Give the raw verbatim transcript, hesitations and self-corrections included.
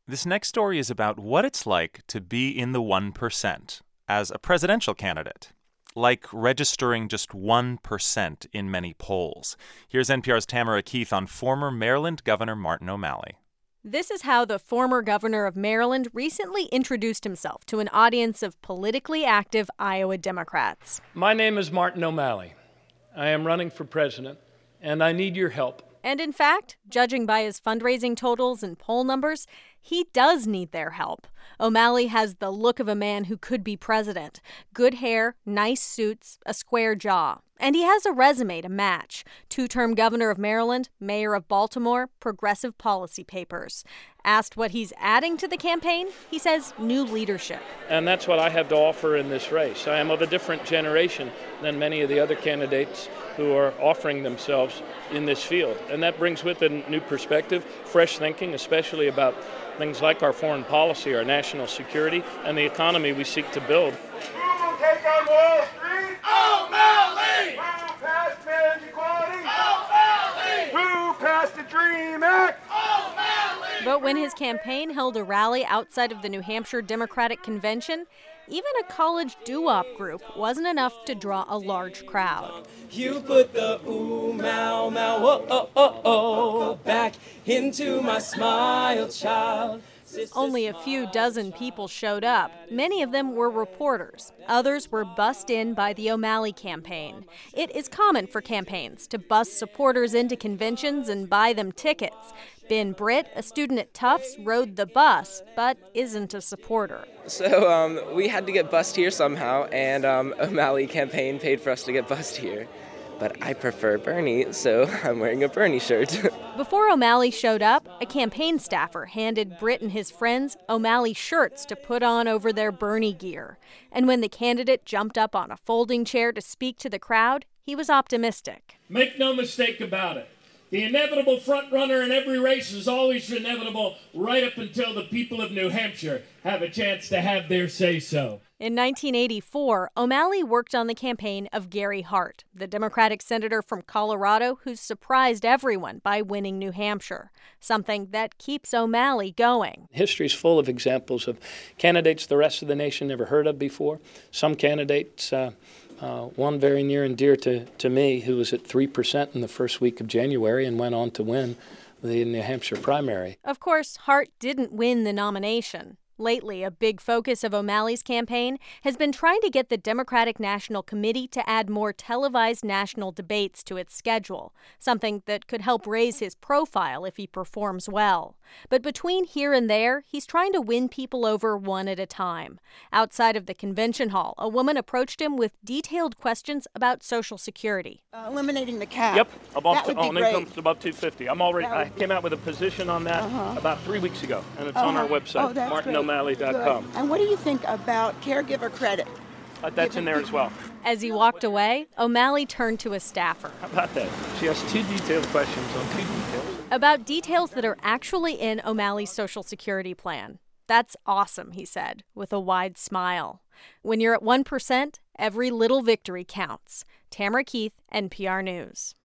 This next story is about what it's like to be in the one percent as a presidential candidate, like registering just one percent in many polls. Here's N P R's Tamara Keith on former Maryland Governor Martin O'Malley. This is how the former governor of Maryland recently introduced himself to an audience of politically active Iowa Democrats. My name is Martin O'Malley. I am running for president, and I need your help. And in fact, judging by his fundraising totals and poll numbers, he does need their help. O'Malley has the look of a man who could be president. Good hair, nice suits, a square jaw. And he has a resume to match. Two-term governor of Maryland, mayor of Baltimore, progressive policy papers. Asked what he's adding to the campaign, he says new leadership. And that's what I have to offer in this race. I am of a different generation than many of the other candidates who are offering themselves in this field. And that brings with it a new perspective, fresh thinking, especially about things like our foreign policy, our national security, and the economy we seek to build. Who will take on Wall Street? O'Malley! Who passed marriage equality? O'Malley! Who passed the DREAM Act? O'Malley! But when his campaign held a rally outside of the New Hampshire Democratic Convention, even a college doo-wop group wasn't enough to draw a large crowd. You put the ooh, mow, mow, oh, oh, oh, oh, back into my smile, child. Only a few dozen people showed up. Many of them were reporters. Others were bussed in by the O'Malley campaign. It is common for campaigns to bus supporters into conventions and buy them tickets. Ben Britt, a student at Tufts, rode the bus, but isn't a supporter. So um, we had to get bussed here somehow, and um, O'Malley campaign paid for us to get bussed here. But I prefer Bernie, so I'm wearing a Bernie shirt. Before O'Malley showed up, a campaign staffer handed Britt and his friends O'Malley shirts to put on over their Bernie gear. And when the candidate jumped up on a folding chair to speak to the crowd, he was optimistic. Make no mistake about it. The inevitable front runner in every race is always inevitable right up until the people of New Hampshire have a chance to have their say-so. In nineteen eighty-four, O'Malley worked on the campaign of Gary Hart, the Democratic senator from Colorado who surprised everyone by winning New Hampshire, something that keeps O'Malley going. History is full of examples of candidates the rest of the nation never heard of before. Some candidates, uh, uh, one very near and dear to, to me, who was at three percent in the first week of January and went on to win the New Hampshire primary. Of course, Hart didn't win the nomination. Lately, a big focus of O'Malley's campaign has been trying to get the Democratic National Committee to add more televised national debates to its schedule, something that could help raise his profile if he performs well. But between here and there, he's trying to win people over one at a time. Outside of the convention hall, a woman approached him with detailed questions about Social Security. Uh, eliminating the cap. Yep, above that would be on great. incomes above two hundred fifty dollars. I'm already. I That came out with a position on that Uh-huh. about three weeks ago, and it's on Uh-huh. our website, Oh, that's martin great. o'malley dot com. Good. And what do you think about caregiver credit? Uh, that's in there as well. As he walked away, O'Malley turned to a staffer. How about that? She asked two detailed questions on two details. About details that are actually in O'Malley's Social Security plan. That's awesome, he said, with a wide smile. When you're at one percent, every little victory counts. Tamara Keith, N P R News.